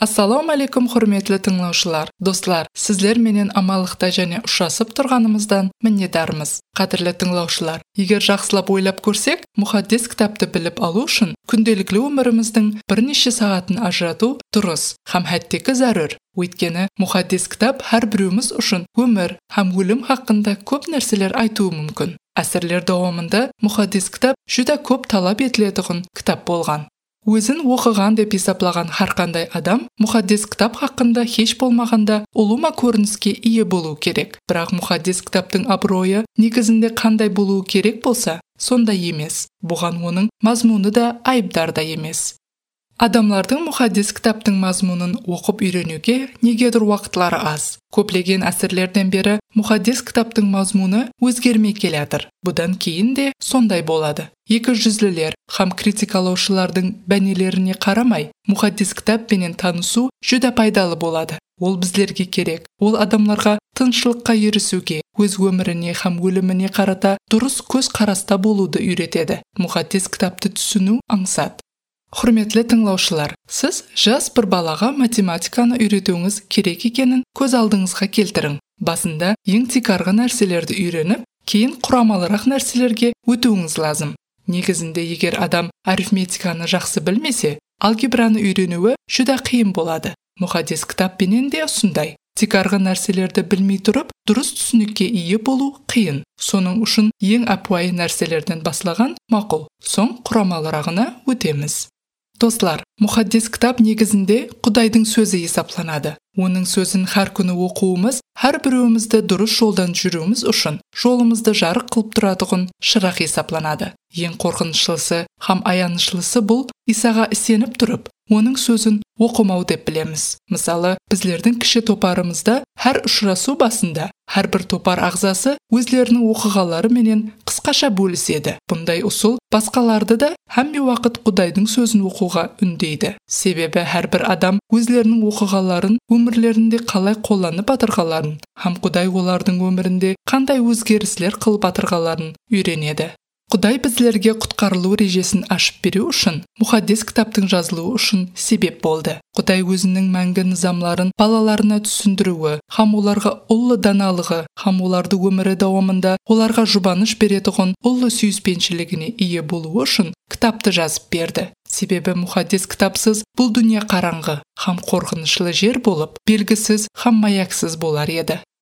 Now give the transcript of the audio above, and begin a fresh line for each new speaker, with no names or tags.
Ассаламу алейкум, құрметлі тыңлаушылар. Достлар, сізлер менен амалықта және ұшасып тұрғанымыздан міннедармыз. Қадірлі тыңлаушылар, егер жақсылап ойлап көрсек, мұхаддис кітапты біліп алу үшін күнделікті өміріміздің бірнеше сағатын ажырату дұрыс һәм хәттекі зарur. Өйткені мұхаддис кітап әр біреуміз үшін өмір һәм өлім хақында көп нәрселер айтуы мүмкін. Әсірлер дауамында мұхаддис кітап жүдә көп талап етілетіғын кітап болған. Өзін оқыған деп есаплаған әрқандай адам мұхаддис кітап хақында хеш болмағанда ұлыма көрініске ие болу керек. Бірақ мұхаддис кітаптың абыройы негізінде қандай болуы керек болса, сондай емес. Бұған оның мазмуны да айыпдар да емес. Адамлардың мұхаддис кітаптың мазмунын оқып үйренуге негедір уақытлары аз. Көплеген әсірлерден бері мұхаддис кітаптың мазмуны өзгермей келядыр. Бұдан кейін де сондай болады. Екі жүзлілер һәм критикалаушылардың бәнелеріне қарамай, мұхаддис кітаппенен танысу жүдә пайдалы болады. Ол біздерге керек. Ол адамларға тыншылыққа ерісуге, өз өміріне һәм өліміне қарата дұрыс көз қараста болуды үйретеді. Мұхаддис кітапты түсіну аңсат. Құрметлі тыңлаушылар, сіз жас бір балаға математиканы үйретуіңіз керек екенін көз алдыңызға келтірің. Басында ең тикарғы нәрселерді үйреніп, кейін құрамалырақ нәрселерге өтуіңіз лазым. Негізінде егер адам арифметиканы жақсы білмесе, алгебраны үйренуі жүдә қиын болады. Мұхаддис кітаппенен де осындай. Тикарғы нәрселерді білмей тұрып, дұрыс түсінікке ие болу қиын. Соның үшін ең апуайы нәрселерден баслаған мақұл. Соң құрамалырағына өтеміз. Достлар, мұхаддис кітап негізінде Құдайдың сөзі есапланады. Оның сөзін әр күні оқуымыз, әр біреуімізді дұрыс жолдан жүруіміз үшін жолымызды жарық қылып тұратығын шырақ есапланады. Ең қорқынышлысы һәм аянышлысы бұл Исаға сеніп тұрып, оның сөзін оқымау деп білеміз. Мысалы, біздердің кіші топарымызда әр ұшырасу басында әр бір топар ағзасы өзлерінің оқиғалары менен қысқаша бөліседі. Бұндай ұсыл басқаларды да һәм уақыт Құдайдың сөзін оқуға үндейді. Себебі әр бір адам өзлерінің оқиғаларын өмірлерінде қалай қолданып атырғаларын, һәм Құдай олардың өмірінде қандай өзгеріслер қылып атырғаларын үйренеді. Құдай біздерге құтқарылу режесін ашып беру үшін, мұхаддис кітаптың жазылуы үшін себеп болды. Құдай өзінің мәңгі низамларын балаларына түсіндіруі, һәм оларға ұлы даналығы, һәм оларды өмірі дауамында оларға жұбаныш беретіғын ұлы сүйіспеншілігіне ие болуы үшін кітапты жазып берді. Себебі мұхаддис кітапсыз бұл дүние қараңғы, һәм қорқынышлы жер болып, белгісіз һәм маяксыз болар еді.